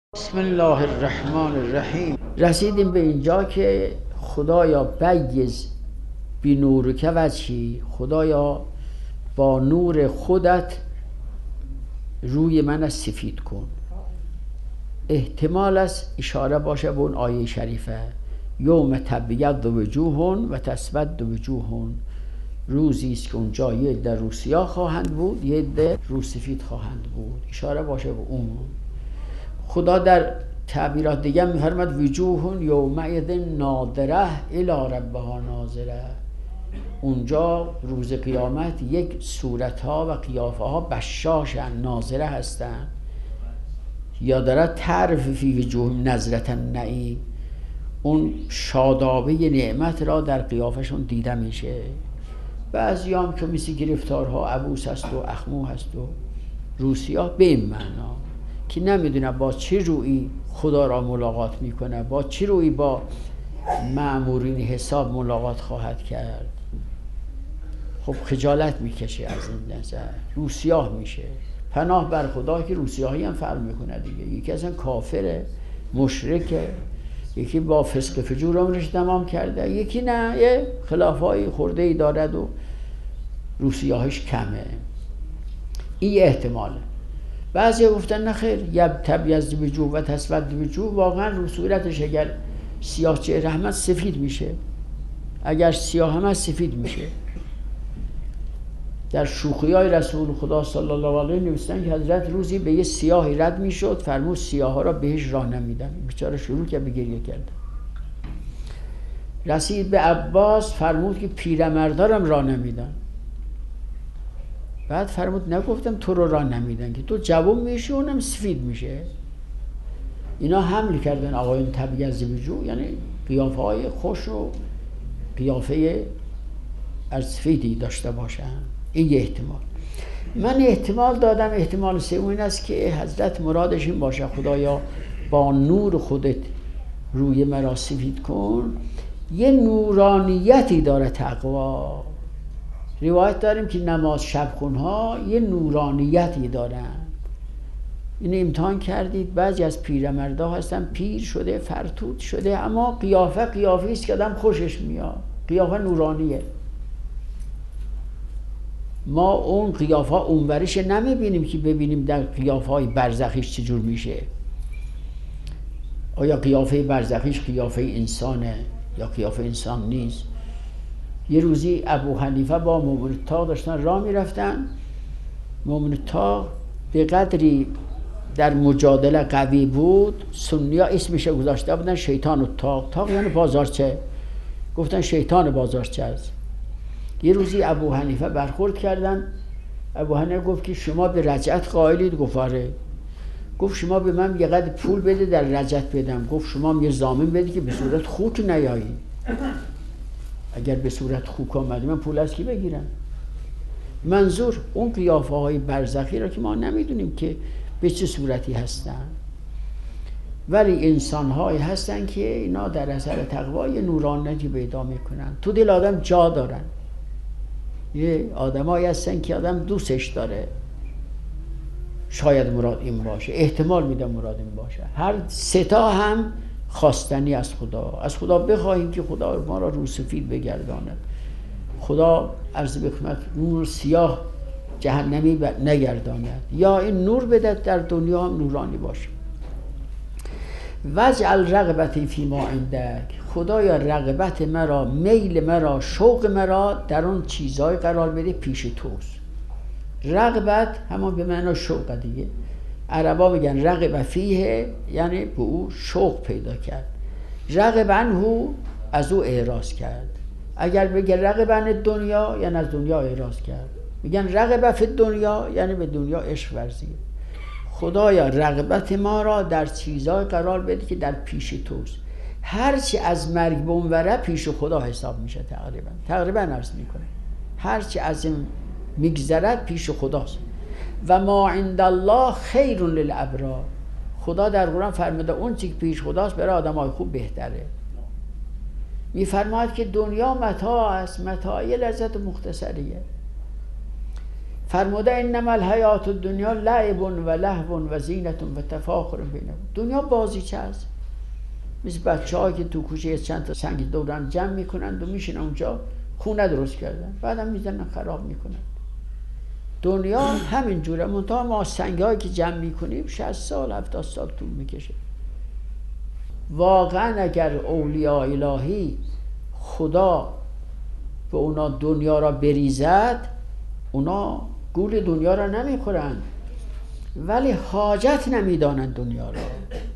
بسم الله الرحمن الرحیم. رسیدیم به اینجا که خدایا بیز بی نورک وجهی، خدایا با نور خودت روی من سفید کن. احتمال است اشاره باشه به اون آیه شریفه یوم تبیض وجوه و تسود وجوه، روزی است که اونجا یه عده روسیاه خواهند بود، یه عده روسفید خواهند بود. اشاره باشه به اون. خدا در تعبیرات دیگه می‌فرماد وجوه یومئذ ناظره الی ربها ناظره. اونجا روز قیامت یک صورت‌ها و قیافه‌ها بشاشن، ناظره هستن. یا داره تعرف فی وجوه نظرة النعیم، اون شادابه نعمت را در قیافشون دیده میشه. بعضی هم که مثل گرفتارها عبوس هست و اخمو هست و روسیاه، به این معنا که نمیدونه با چه رویی خدا را ملاقات میکنه، با چه رویی با مأمورین حساب ملاقات خواهد کرد. خب خجالت میکشه از این نظر، روسیاه میشه. پناه بر خدا که روسیاهی هم فرق میکنه دیگه. یکی اصلا کافره، مشرکه، یکی با فسق فجور عمرش تمام کرده، یکی نه، یه خلافای خورده ای دارد و روسیاهیش کمه. این احتماله. بعضی گفتن نه خیر، یبتبیض وجوه و تسود وجوه، واقعا رو صورتش اگر سیاه چهره هم سفید میشه، اگر سیاه هم سفید میشه. در شوخی‌های رسول خدا صلی الله علیه نوشتن که حضرت روزی به یه سیاهی رد میشد، فرمود سیاها را بهش راه نمیدن. بیچاره شروع کرد به گریه کردن. رسید به عباس، فرمود که پیرمردارم راه نمیدن. بعد فرمود نگفتم تو رو راه نمیدن که تو جوان میشی اونم سفید میشه. اینا حمل کردن آقایون تبیض وجوه، یعنی قیافه های خوش و قیافه سفیدی داشته باشن. این یه احتمال. من احتمال دادم، احتمال سوم این است که حضرت مرادش این باشه خدایا با نور خودت روی مرا سفید کن. یه نورانیتی داره تقوا. روایت داریم که نماز شبخونها یه نورانیتی دارن. این امتحان کردید، بعضی از پیرمردا هستن پیر شده، فرتوت شده، اما قیافه است که آدم خوشش میاد، قیافه نورانیه. ما اون قیافه اونورش نمیبینیم که ببینیم در قیافه های برزخیش چجور میشه. آیا قیافه برزخیش قیافه انسانه یا قیافه انسان نیست؟ یه روزی ابو حنیفه با مومن طاق داشتن راه میرفتن. مومن طاق به قدری در مجادله قوی بود، سنی ها اسمش گذاشته بودن شیطان الطاق. طاق یعنی بازارچه، گفتن شیطان بازارچه است. یه روزی ابو حنیفه برخورد کردن. ابو حنیفه گفت که شما به رجعت قائلید؟ گفت آره. گفت شما به من یه قدر پول بده در رجعت بدم. گفت شما یه ضامن بده که به صورت خوک نیایی. اگر به صورت خوک آمدی من پول از کی بگیرم؟ منظور اون قیافه های برزخی را که ما نمیدونیم که به چه صورتی هستن، ولی انسان هایی هستن که اینا در اثر تقوا یه نورانیتی پیدا میکنن، تو دل آدم جا دارن. یه آدمایی هستن که آدم دوستش داره. شاید مراد این باشه، احتمال میدم مراد این باشه. هر ستا هم خواستنی از خدا. از خدا بخواهیم که خدا ما را رو سفید بگرداند. خدا عرض به خدمت نور سیاه جهنمی نگرداند، یا این نور بدهد در دنیا هم نورانی باشه. وجعل رغبتی فی ما عندک، خدایا رغبت مرا، میل مرا، شوق مرا در اون چیزهای قرار بده پیش توست. رغبت همون به معنی شوق دیگه. عربا میگن رغب فیه، یعنی به او شوق پیدا کرد. رغب عنه، از او اعراض کرد. اگر بگه رغب عن دنیا، یعنی از دنیا اعراض کرد. میگن رغب فی دنیا، یعنی به دنیا عشق ورزید. خدایا رغبت ما را در چیزهای قرار بده که در پیش توست. هرچی از مرگ بونوره پیش خدا حساب میشه. تقریبا عرض میکنه هرچی از این میگذرد پیش خداست. و ما عند الله خیر للابرار، خدا در قرآن فرموده اون چی که پیش خداست برای آدمای خوب بهتره. میفرماید که دنیا متاع است، متاع لذت مختصریه. فرموده انما الحیات الدنیا لعب و لهو و زینت و تفاخر بینهم. دنیا بازیچه است، مثل بچه‌هایی که تو کوچه چند تا سنگ دورن جمع میکنند و میشینن اونجا خونه درست کردن، بعدم میزنن خراب میکنن. دنیا همین جوره، منتها ما سنگ‌هایی که جمع میکنیم 60 سال 70 سال طول میکشه. واقعا اگر اولیاء الهی خدا به اونا دنیا را بریزد، اونا گول دنیا را نمیخورند، ولی حاجت نمیدانند دنیا را.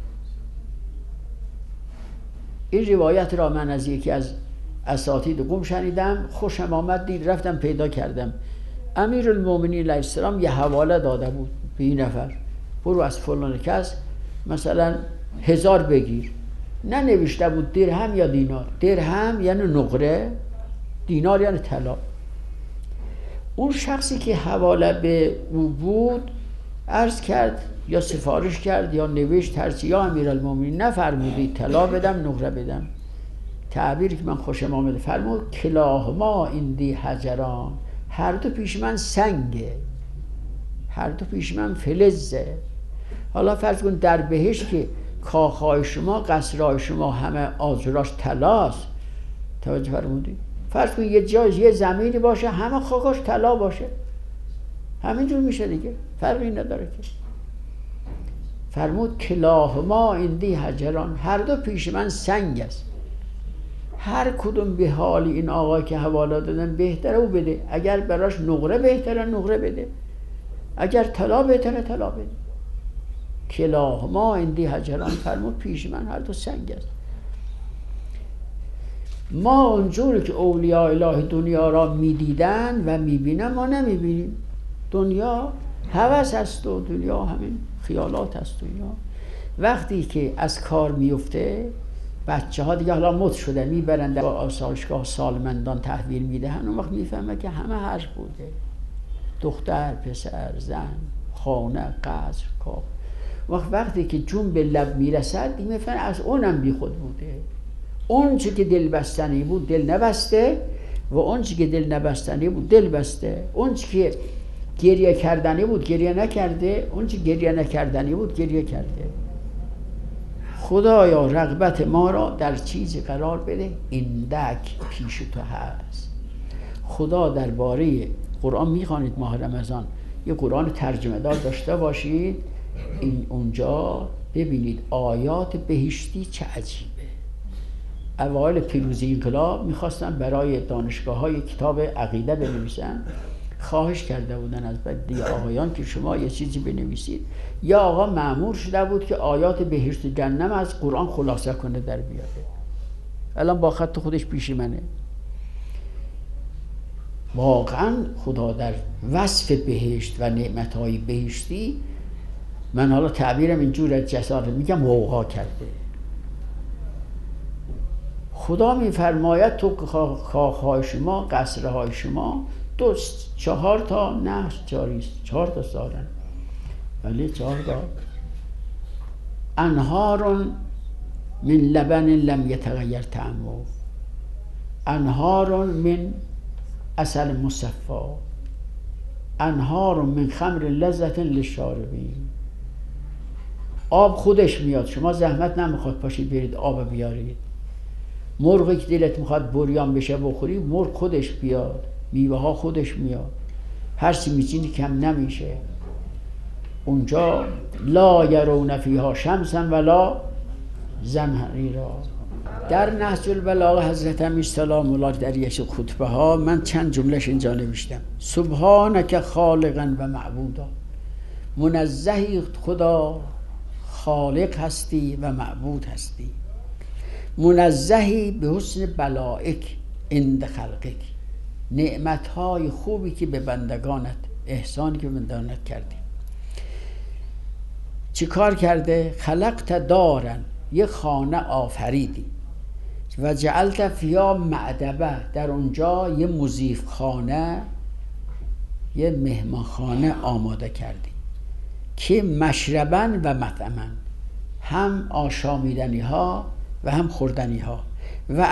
این روایت را من از یکی از اساتید قم شنیدم، خوشم آمد، دید رفتم پیدا کردم. امیرالمومنین علیه السلام یه حواله داده بود به این نفر، برو از فلان کس مثلا 1000 بگیر. ننوشته بود درهم یا دینار. درهم یعنی نقره، دینار یعنی طلا. اون شخصی که حواله به او بود عرض کرد یا سفارش کرد یا نوشت هرچی، یا امیرالمومنین نفرمودی طلا بدم نقره بدم. تعبیری که من خوشم آمده، فرمود کلاهما عندی حجران، هر دو پیش من سنگه، هر دو پیش من فلزه. حالا فرض کن در بهشت که کاخهای شما، قصرهای شما همه آجراش طلاست، توجه فرمودی؟ فرض کن یه جای یه زمینی باشه همه خاکاش طلا باشه، همینجور میشه دیگه، فرقی نداره که. فرمود کلاهما عندی حجران، هر دو پیش من سنگ است. هر کدوم به حال این آقای که حواله دادن بهتره او بده. اگر براش نقره بهتره نقره بده، اگر طلا بهتره طلا بده. کلاهما عندی حجران، فرمود پیش من هر دو سنگ است. ما اونجوری که اولیاء الهی دنیا را میدیدن و میبینن ما نمیبینیم. دنیا هوس است و دنیا همین خیالات است. دنیا وقتی که از کار میفته، بچه ها دیگه حالا مد شده میبرن در آسایشگاه سالمندان تحویل میدهن، اون وقت میفهمه که همه هرج بوده، دختر، پسر، زن، خانه، قصر، کاخ. وقتی که جون به لب میرسد دیگه میفهمه از اونم بی خود بوده. اون چی که دل بستنی بود دل نبسته و اون چی که دل نبستنی بود دل بسته. اون چی که گریه کردنی بود گریه نکرده، اون چی گریه نکردنی بود گریه کرده. خدایا رغبت ما را در چیزی قرار بده ایندک پیش تو هست. خدا درباره قرآن میخوانید ماه رمضان، یه قرآن ترجمه دار داشته باشید، این اونجا ببینید آیات بهشتی چه عجیبه. اوایل پیروزی انقلاب میخواستن برای دانشگاه‌های کتاب عقیده بنویسن، خواهش کرده بودن از بعضی آقایان که شما یه چیزی بنویسید. یا آقا مأمور شده بود که آیات بهشت و جهنم از قرآن خلاصه کنه در بیاره. الان با خط خودش پیش منه. واقعا خدا در وصف بهشت و نعمتهای بهشتی، من حالا تعبیرم اینجور از جسارت میگم، وقوع کرده. خدا میفرماید تو کاخهای شما، قصرهای شما 4 تا نهر جاری است، 4 تا سالن، ولی 4 تا انهار من لبن لم یتغیر طعمه، انهار من عسل مصفا، انهار من خمر لذت للشاربین. آب خودش میاد، شما زحمت نمیخواد پاشید برید آب بیارید. مرغی که دلت میخواد بریان بشه بخوری، مرغ خودش بیاد، میوه ها خودش میاد، هر چی میچینی کم نمیشه. اونجا لا یرون فیها شمسا ولا زمهریرا. در نهج البلاغه حضرت امیر سلام الله در یک خطبه ها من چند جملهش اینجا نوشتم. سبحانک خالقا و معبودا، منزهی خدا، خالق هستی و معبود هستی. منزهی به حسن بلائک عند خلقک، نعمتهای خوبی که به بندگانت، احسانی که به بندگانت کردی. چی کار کرده؟ خلقت دارن، یه خانه آفریدی و جعلت فیها معدبه، در اونجا یه مضیف خانه، یه مهمان خانه آماده کردی که مشربن و مطعمن، هم آشامیدنی ها و هم خوردنی ها، و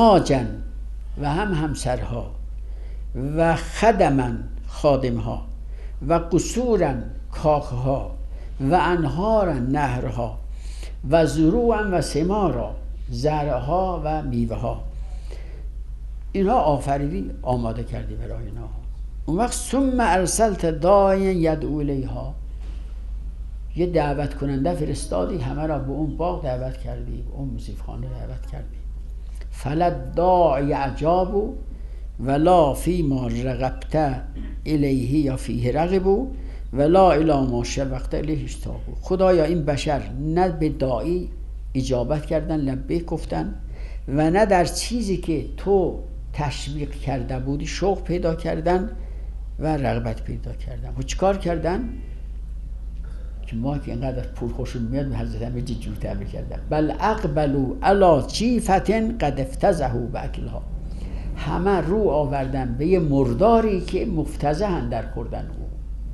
ازواجن و هم همسرها، و خدمن خادم ها، و قصورا کاخها و انهارا نهرها و زروعا و ثمارا زرعها و میوه ها. اینها آفریدی، آماده کردی برای اینها. اون وقت ثم ارسلت داعیا یدعو الیها، یه دعوت کننده فرستادی، همه را به اون باغ دعوت کردی، به اون موزیفخانه دعوت کردی. فلد داعی اجابو ولا فیما رغبت الیه یا فیه رغبو ولا الی ما شوقت الیه اشتاقو. خدایا این بشر نه به داعی اجابت کردن، لبیک گفتن، و نه در چیزی که تو تشویق کرده بودی شوق پیدا کردن و رغبت پیدا کردن. و چیکار کردن؟ که ما که اینقدر پول خوشون میاد به حضرت امیر جور تعبیر کردن. بل اقبلوا علی جیفة قد افتضحوا باکلها، همه رو آوردن به یه مرداری که مفتضحن در خوردن او.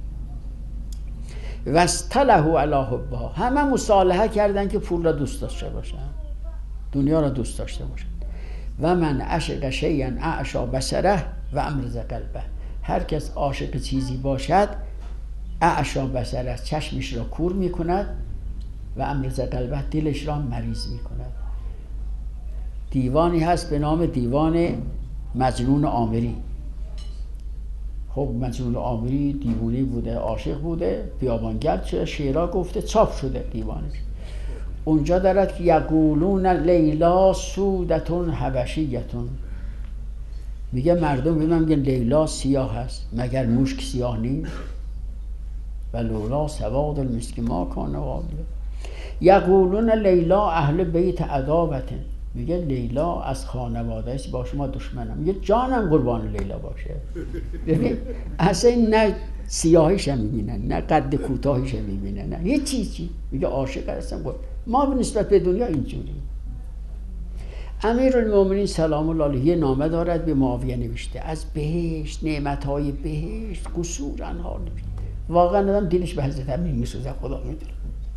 و استلهوا علی حبها، همه مصالحه کردن که پول را دوست داشته باشن، دنیا را دوست داشته باشن. و من عشق شیئا اعشی بصره و امرض قلبه، هر کس عاشق چیزی باشد اعشی بصره، چشمش را کور میکند، و امرض قلبه، دلش را مریض میکند. دیوانی هست به نام دیوان مجنون عامری. خب مجنون عامری دیوانی بوده، عاشق بوده، بیابانگرد شده، شعرها گفته، چاپ شده دیوانش. اونجا دارد که یقولون لیلا سودتون حبشیتون، میگه مردم به من میگن لیلا سیاه هست، مگر مشک سیاه نیست؟ و لولا سواد المسک ما کان غالیا. یقولون لیلا اهل بیت عداوتن، میگه لیلا از خانواده است با شما دشمنم، میگه جانم قربان لیلا باشه. ببین اصلا نه سیاهیش هم میبینن، نه قد کوتاهیش هم میبینن، نه یه چیزی، میگه عاشق هستم. ما به نسبت به دنیا اینجوری. امیرالمومنین سلام الله علیه یه نامه دارد به معاویه نوشته، از بهشت، نعمتهای بهشت، قصور انها نوشته. واقعا آدم دلش به حضرت امیر میسوزه، خدا میدونه.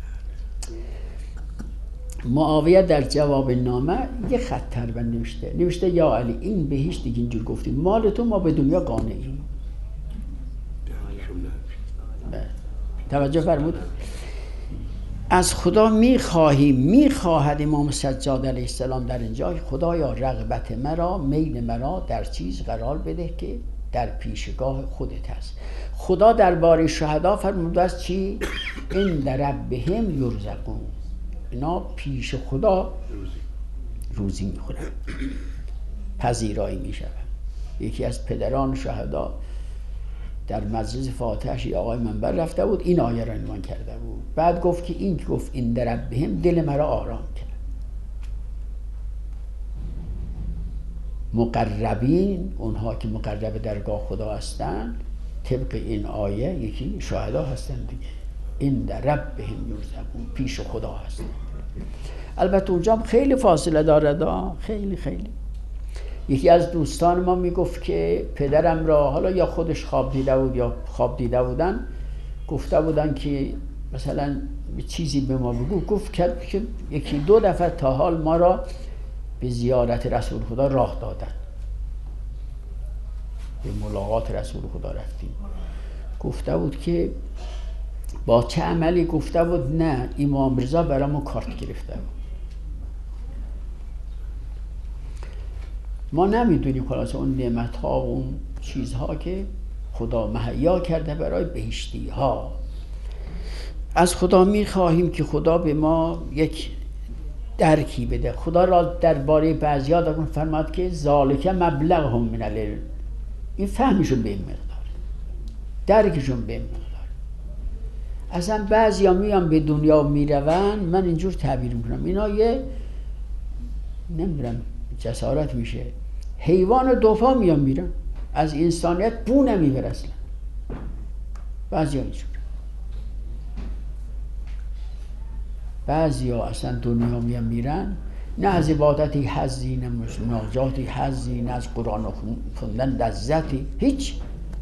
معاویه در جواب نامه یه خط تربن نوشته یا علی این بهشت دیگه اینجور گفتیم مال تو، ما به دنیا قانعیم. توجه فرمود. از خدا میخواهد امام سجاد علیه السلام در اینجا، خدایا رغبت مرا، میل مرا در چیز قرار بده که در پیشگاه خودت هست. خدا درباره شهدا فرموده است چی؟ این در ربهم یرزقون، اینا پیش خدا روزی میخورن، پذیرایی میشن. یکی از پدران شهدا در مجلس فاتحش یه آقای منبر رفته بود، این آیه را عنوان کرده بود. بعد گفت که این که گفت این در ربهم دل مرا آرام کرد. مقربین، اونها که مقرب درگاه خدا هستند، طبق این آیه یکی شهدا هستن دیگه. این در ربهم یرزقون، پیش خدا هستن. البته اونجا خیلی فاصله داره، خیلی. یکی از دوستان ما میگفت که پدرم را، حالا یا خودش خواب دیده بود یا خواب دیده بودن، گفته بودن که مثلا چیزی به ما بگو. گفت که یکی دو دفعه تا حال ما را به زیارت رسول خدا راه دادن، به ملاقات رسول خدا رفتیم. گفته بود که با چه عملی؟ گفته بود نه امام رضا برامون کارت گرفته بود. ما نمیدونیم خلاص اون نعمت ها و اون چیزها که خدا مهیا کرده برای بهشتی ها. از خدا میخواهیم که خدا به ما یک درکی بده. خدا را درباره بعضیا دارم فرماد که ذالک مبلغهم من العلم، این فهمشون به این مقدار، درکشون به این مقدار. اصلا بعضیا میان به دنیا میرون، من اینجور تعبیر میکنم، اینا یه نمیدونم جسارت میشه، حیوان دوپا میان میرن، از انسانیت بو نمیبر اصلا. بعضیا اینجور، بعضیا اصلا دنیا میان میرن، نه از عبادتی حظی، نه مناجاتی حظی، نه از قرآن خوندن لذتی، هیچ.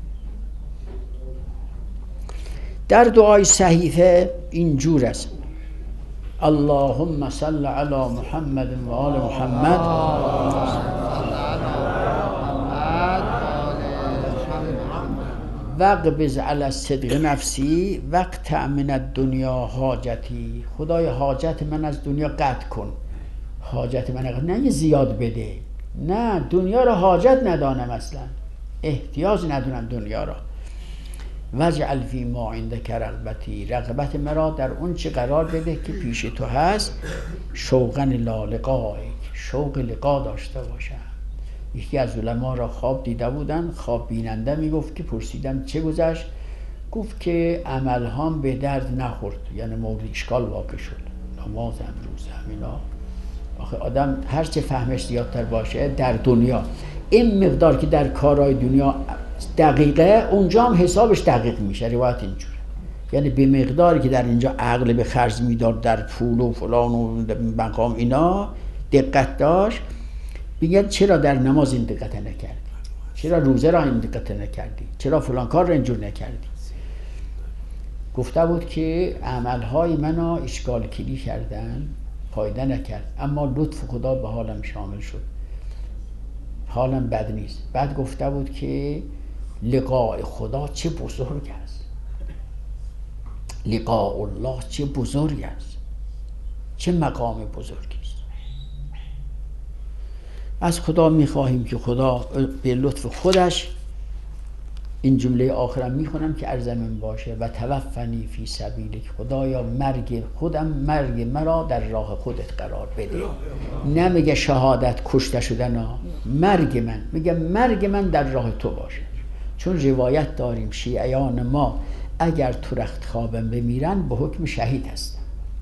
در دعای صحیفه اینجور است: اللهم صل علی محمد و آل محمد و وقبض علی صدق نفسی وقت من الدنیا حاجتی. خدای حاجت من از دنیا قطع کن. حاجت من قطع، نه زیاد بده، نه دنیا را حاجت ندانم، اصلا احتیاج ندونم دنیا را. واجعل فی ما عندک رغبتی، رغبت مرا در اون چه قرار بده که پیش تو هست. شوقا الی لقائک، شوق لقا داشته باشم. یکی از علما را خواب دیده بودن، خواب بیننده میگفت که پرسیدم چه گذشت؟ گفت که عملهام به درد نخورد، یعنی مورد اشکال واقع شد. نمازم، روزم، اینا. آخه آدم هر چه فهمش زیادتر باشه در دنیا، این مقدار که در کارهای دنیا دقیقه، اونجا هم حسابش دقیق میشه. روایت اینجوره، یعنی به مقداری که در اینجا عقل به خرج میداد، در پول و فلان و مقام اینا دقت داشت، میگن چرا در نماز این دقت نکردی؟ چرا روزه را این دقت نکردی؟ چرا فلان کار را اینجور نکردی؟ گفته بود که عملهای منو اشکال کلی کردن، فایده نکرد، اما لطف خدا به حالم شامل شد، حالم بد نیست. بعد گفته بود که لقاء خدا چه بزرگ است، لقاء الله چه بزرگ است، چه مقام بزرگی است. از خدا میخواهیم که خدا به لطف خودش، این جمله آخرم میخونم که ارزمین باشه، و توفنی فی سبیلک، خدایا مرگ مرا در راه خودت قرار بده. نمیگه شهادت، کشته شدن ها، مرگ من، میگه مرگ من در راه تو باشه. چون روایت داریم شیعیان ما اگر تو رخت خوابم بمیرن به حکم شهید هستن.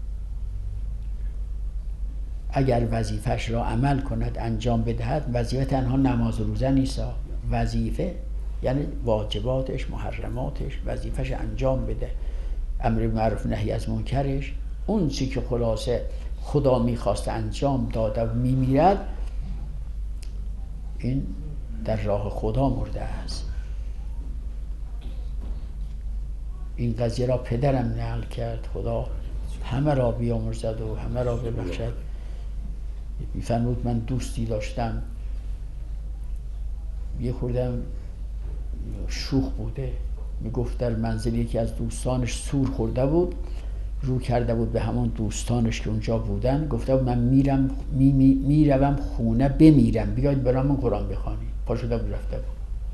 اگر وظیفش را عمل کند، انجام بدهد، وظیفه تنها نماز و روزه نیست، وظیفه یعنی واجباتش، محرماتش، وظیفش انجام بده، امر معروف نهی از منکرش، اون چی که خلاصه خدا میخواست انجام داده و میمیرد، این در راه خدا مرده است. این قضیه را پدرم نقل کرد، خدا همه را بیامرزد و همه را ببخشد. میفرمود من دوستی داشتم، یه خوردم شوخ بوده، میگفت در منزل یکی از دوستانش سور خورده بود، رو کرده بود به همون دوستانش که اونجا بودن، گفته بود من میروم خونه بمیرم، بیاید برام قرآن بخوانید. پا شده بود رفته بود.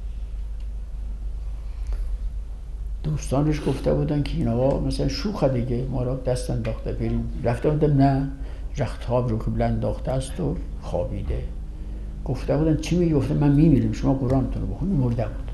دوستانش گفته بودن که این آقا مثلا شوخه دیگه، ما را دست انداخته بریم. رفته بودم نه، رختاب رو قبل انداخته است و خوابیده. گفته بودن چی میگی؟ گفته من میمیرم، شما قرآنتون رو بخونید. مرده بود.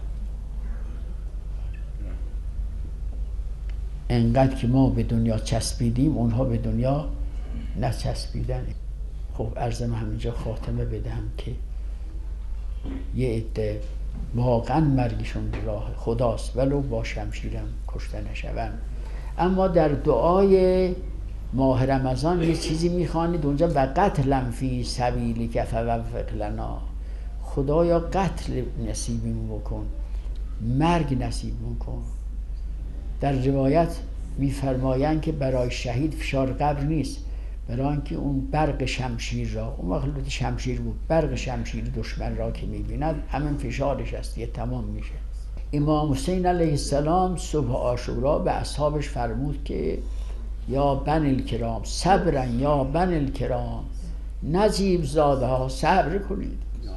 انقدر که ما به دنیا چسبیدیم، اونها به دنیا نچسبیدن. خب عرضم همینجا خاتمه بدم که یه عده واقعا مرگشون راه خداست، ولو با شمشیرم کشته نشوند. اما در دعای ماه رمضان یه چیزی میخوانید اونجا، و قتلم فی سبیلک فوفق لنا، خدایا قتل نصیبیم بکن، مرگ نصیب بکن. در روایت میفرمایند که برای شهید فشار قبر نیست، برای اینکه اون برق شمشیر را، اون وقت شمشیر بود، برق شمشیر دشمن را که میبیند همین فشارش است، یه تمام میشه. امام حسین علیه السلام صبح عاشورا به اصحابش فرمود که یا بنی الکرام صبرا، یا بنی الکرام، نجیب زاده ها صبر کنید.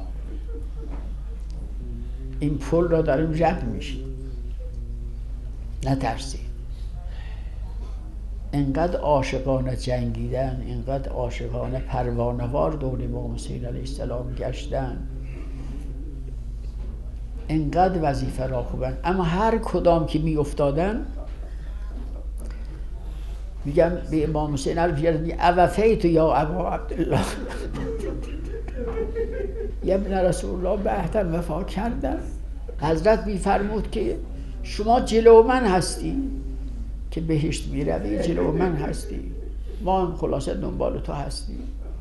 این پل را داریم رد میشیم، نترسید. اینقدر عاشقانه جنگیدن، اینقدر عاشقانه پروانه‌وار دور امام حسین علیه السلام گشتن، اینقدر وظیفه را خوبن. اما هر کدام که می افتادن میگم به امام حسین علیه اوفیت یا ابا عبدالله یا ابن رسول الله، به احتم وفا کردن. حضرت میفرمود که شما جلو من هستی که بهشت میروی، جلو من هستی، ما هم خلاصه دنبال تو هستیم.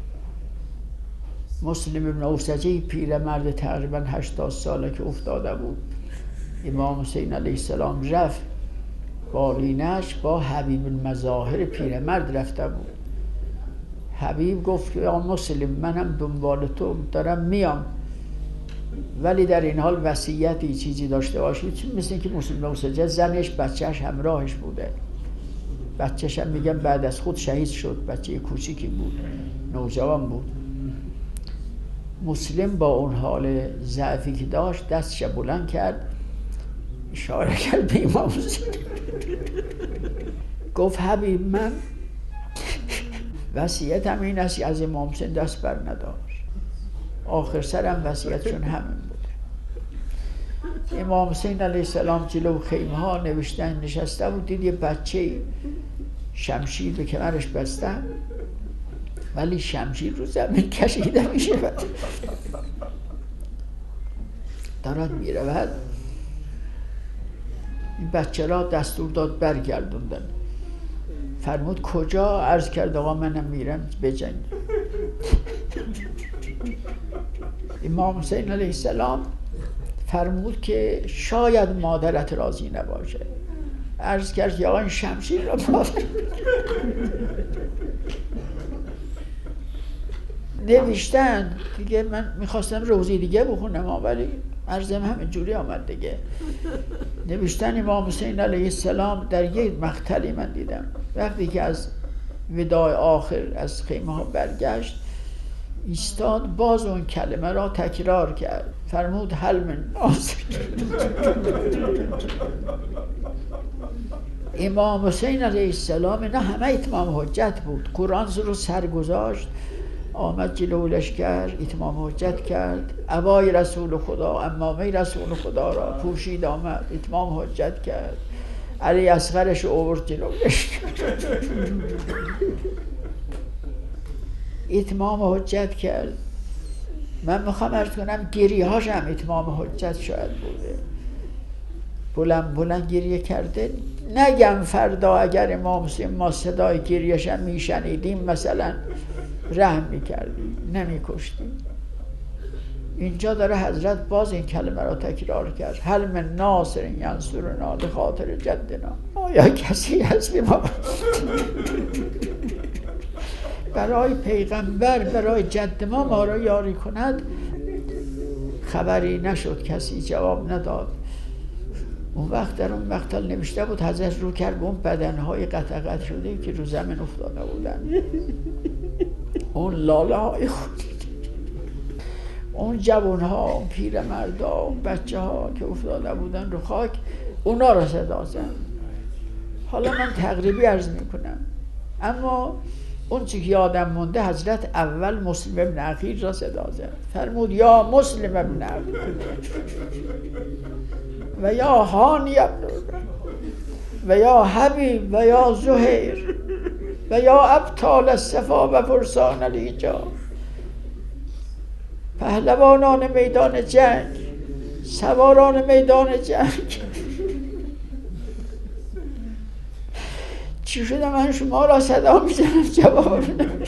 مسلم ابن اوسجی پیرمرد تقریبا 80 ساله که افتاده بود، امام حسین علیه السلام رفت بالینش، با حبیب المظاهر پیرمرد رفته بود. حبیب گفت که یا مسلم، من هم دنبال تو دارم میام. ولی در این حال وصیتی چیزی داشته باشید، مثل که مسلم موسجد زنش بچهش همراهش بوده، بچهش هم میگن بعد از خود شهید شد، بچه کوچیکی بود، نوجوان بود. مسلم با اون حال ضعفی که داشت دستش بلند کرد، اشاره کرد به امام حسین، گفت حبیب من وصیتم این است از امام حسین دست بر نداشت، آخر سرم وصیتشون همین بوده. امام حسین علیه السلام جلو خیمه ها نوشتن نشسته بود، دید یه بچه شمشیر به کمرش بستن ولی شمشیر رو زمین کشیده میشه، دارد میرود. این بچه را دستور داد برگردوندن. فرمود کجا؟ عرض کرد آقا منم میرم بجنگ. امام حسین علیه السلام فرمود که شاید مادرت راضی نباشه. عرض کرد یا این شمشیر را مادر نوشتن دیگه. من میخواستم روزی دیگه بخونم ولی عرضم همین جوری آمد دیگه. نوشتن امام حسین علیه السلام در یک مقتلی من دیدم، وقتی که از وداع آخر از خیمه ها برگشت ایستاد، باز اون کلمه را تکرار کرد، فرمود هل من ناصر. امام حسین علیه السلام اینا همه اتمام حجت بود. قرآن رو سر گذاشت، آمد جلو لشکر اتمام حجت کرد، عبای رسول خدا، عمامه رسول خدا را پوشید، آمد اتمام حجت کرد، علی اصغرش آورد جلو لشکر اتمام حجت کرد. من میخوام عرض کنم گریه هاش هم اتمام حجت شاید بوده، بلند بلند گریه کرده. نگم فردا اگر امام حسین ما صدای گریه‌ش هم میشنیدیم مثلا رحم میکردیم، نمیکشتیم. اینجا داره حضرت باز این کلمه را تکرار کرد، هل من ناصر ینصرنا بخاطر جدنا. آیا کسی هست به ما برای پیغمبر، برای جد ما را یاری کند؟ خبری نشد، کسی جواب نداد. اون وقت در اون مقتل نوشته بود حضرت رو کرد به اون بدنهای قطع قطع شده که رو زمین افتاده بودن، اون لاله های خود، اون جوان ها، اون پیرمردا، اون بچه ها که افتاده بودن رو خاک، اونا را صدا زد. حالا من تقریبی عرض میکنم، اما اون چی که یادم مونده حضرت اول مسلم ابن عقیل را صدا زد، فرمود یا مسلم ابن عقیل و یا هانی ابن و یا حبیب و یا زهیر و یا ابطال الصفا و فرسان الحجاب، پهلوانان میدان جنگ، سواران میدان جنگ. چی شده من شما را صدا میزنم جواب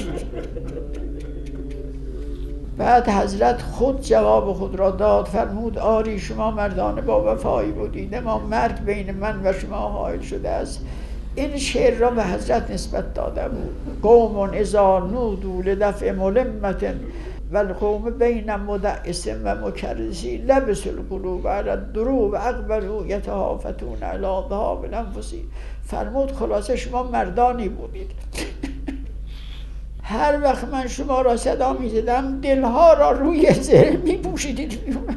بعد حضرت خود جواب خود را داد، فرمود آری شما مردان با وفایی بودید، اما مرگ بین من و شما حائل شده است. این شعر را به حضرت نسبت داده بود. قوم اذا نودوا لدفع ملمة و القوم بین مدعس و مکرسی لبس القلوب علی الدروب اقبلوا یتهافتون علی ذهاب الانفس. فرمود خلاصه شما مردانی بودید هر وقت من شما را صدا می زدم دلها را روی زره می پوشیدید می اومد.